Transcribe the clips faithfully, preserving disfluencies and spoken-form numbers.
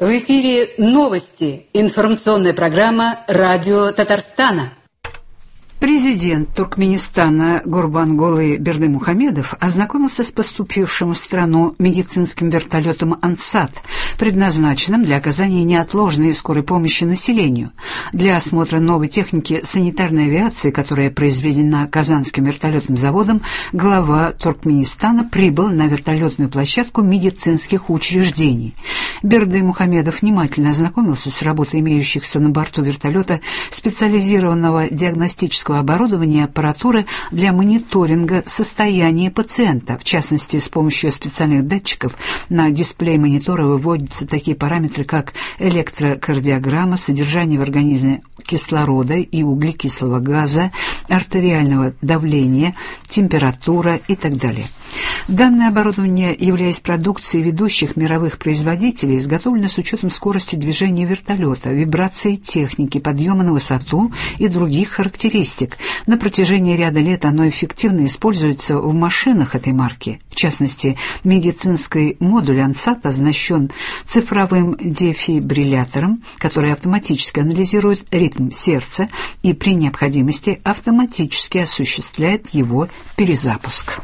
В эфире новости. Информационная программа «Радио Татарстана». Президент Туркменистана Гурбангулы Бердымухамедов ознакомился с поступившим в страну медицинским вертолетом «Ансат», предназначенным для оказания неотложной и скорой помощи населению. Для осмотра новой техники санитарной авиации, которая произведена Казанским вертолетным заводом, глава Туркменистана прибыл на вертолетную площадку медицинских учреждений. Бердымухамедов внимательно ознакомился с работой имеющихся на борту вертолета специализированного диагностического оборудования и аппаратуры для мониторинга состояния пациента. В частности, с помощью специальных датчиков на дисплей монитора выводятся такие параметры, как электрокардиограмма, содержание в организме кислорода и углекислого газа, артериального давления, температура и так далее. Данное оборудование, являясь продукцией ведущих мировых производителей, изготовлено с учетом скорости движения вертолета, вибрации техники, подъема на высоту и других характеристик. На протяжении ряда лет оно эффективно используется в машинах этой марки. В частности, медицинский модуль «Ансат» оснащен цифровым дефибриллятором, который автоматически анализирует ритм сердца и при необходимости автоматически осуществляет его перезапуск.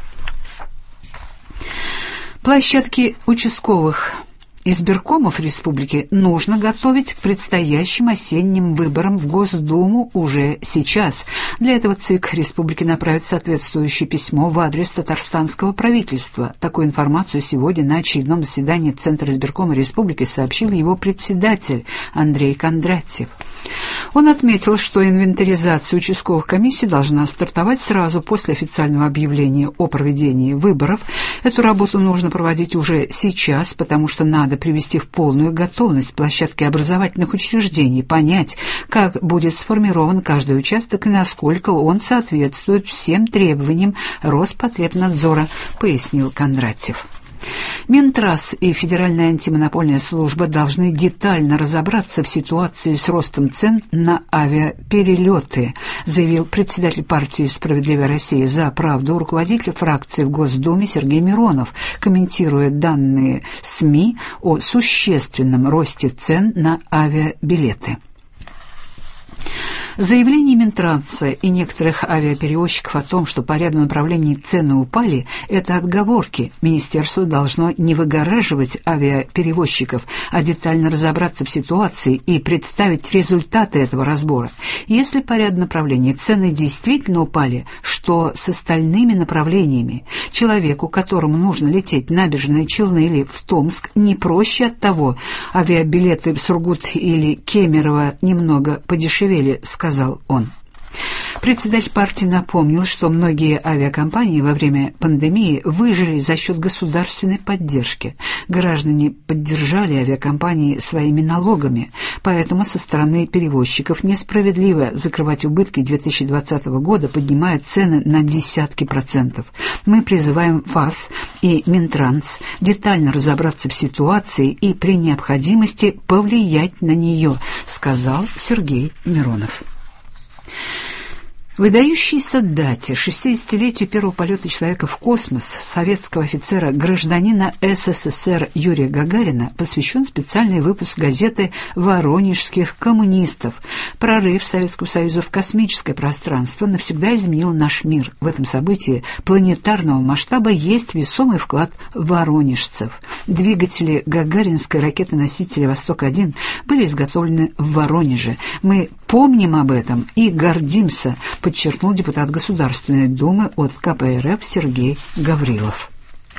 Площадки участковых избиркомов республики нужно готовить к предстоящим осенним выборам в Госдуму уже сейчас. Для этого ЦИК республики направит соответствующее письмо в адрес татарстанского правительства. Такую информацию сегодня на очередном заседании Центра избиркома республики сообщил его председатель Андрей Кондратьев. Он отметил, что инвентаризация участковых комиссий должна стартовать сразу после официального объявления о проведении выборов. Эту работу нужно проводить уже сейчас, потому что надо привести в полную готовность площадки образовательных учреждений, понять, как будет сформирован каждый участок и насколько он соответствует всем требованиям Роспотребнадзора, пояснил Кондратьев. Минтранс и Федеральная антимонопольная служба должны детально разобраться в ситуации с ростом цен на авиаперелеты, заявил председатель партии «Справедливая Россия за правду», руководитель фракции в Госдуме Сергей Миронов, комментируя данные СМИ о существенном росте цен на авиабилеты. Заявление Минтранса и некоторых авиаперевозчиков о том, что по ряду направлений цены упали, это отговорки. Министерство должно не выгораживать авиаперевозчиков, а детально разобраться в ситуации и представить результаты этого разбора. Если по ряду направлений цены действительно упали, что с остальными направлениями? Человеку, которому нужно лететь на Набережные Челны или в Томск, не проще от того, авиабилеты в Сургут или Кемерово немного подешевели, сказал сказал он. Председатель партии напомнил, что многие авиакомпании во время пандемии выжили за счет государственной поддержки. Граждане поддержали авиакомпании своими налогами, поэтому со стороны перевозчиков несправедливо закрывать убытки две тысячи двадцатого года, поднимая цены на десятки процентов. Мы призываем ФАС и Минтранс детально разобраться в ситуации и при необходимости повлиять на нее, сказал Сергей Миронов. Выдающейся дате шестидесятилетию первого полета человека в космос советского офицера-гражданина СССР Юрия Гагарина посвящен специальный выпуск газеты «Воронежских коммунистов». Прорыв Советского Союза в космическое пространство навсегда изменил наш мир. В этом событии планетарного масштаба есть весомый вклад воронежцев. Двигатели гагаринской ракеты-носителя «Восток-один» были изготовлены в Воронеже. Мы помним об этом и гордимся, подчеркнул депутат Государственной Думы от ка пэ эр эф Сергей Гаврилов.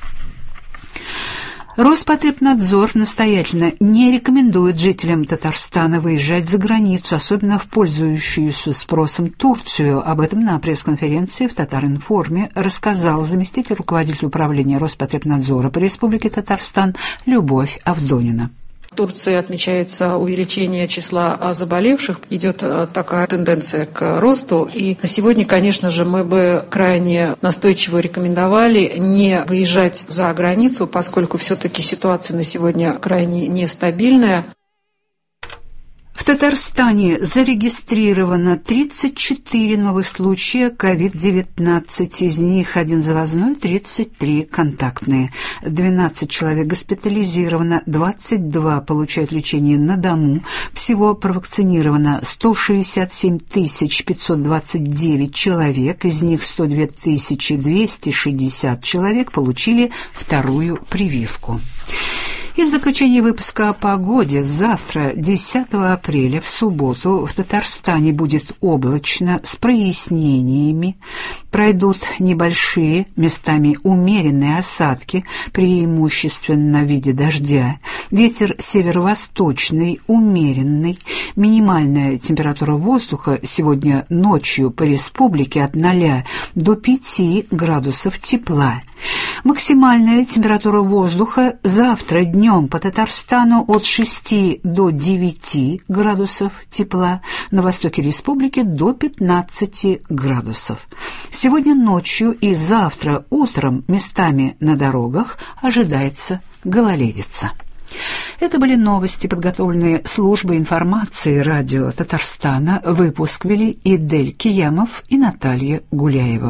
Роспотребнадзор настоятельно не рекомендует жителям Татарстана выезжать за границу, особенно в пользующуюся спросом Турцию. Об этом на пресс-конференции в Татаринформе рассказал заместитель руководителя управления Роспотребнадзора по Республике Татарстан Любовь Авдонина. В Турции отмечается увеличение числа заболевших, идет такая тенденция к росту. И сегодня, конечно же, мы бы крайне настойчиво рекомендовали не выезжать за границу, поскольку все-таки ситуация на сегодня крайне нестабильная. В Татарстане зарегистрировано тридцать четыре новых случая ковид девятнадцать, из них один завозной, тридцать три контактные. двенадцать человек госпитализировано, двадцать два получают лечение на дому. Всего провакцинировано сто шестьдесят семь тысяч пятьсот двадцать девять человек, из них сто две тысячи двести шестьдесят человек получили вторую прививку. И в заключение выпуска о погоде. Завтра, десятого апреля, в субботу, в Татарстане будет облачно, с прояснениями. Пройдут небольшие, местами умеренные осадки, преимущественно в виде дождя. Ветер северо-восточный, умеренный. Минимальная температура воздуха сегодня ночью по республике от ноля до пяти градусов тепла. Максимальная температура воздуха завтра днем по Татарстану от шести до девяти градусов тепла, на востоке республики до пятнадцати градусов. Сегодня ночью и завтра утром местами на дорогах ожидается гололедица. Это были новости, подготовленные службой информации радио Татарстана. Выпуск вели Идель Киямов и Наталья Гуляева.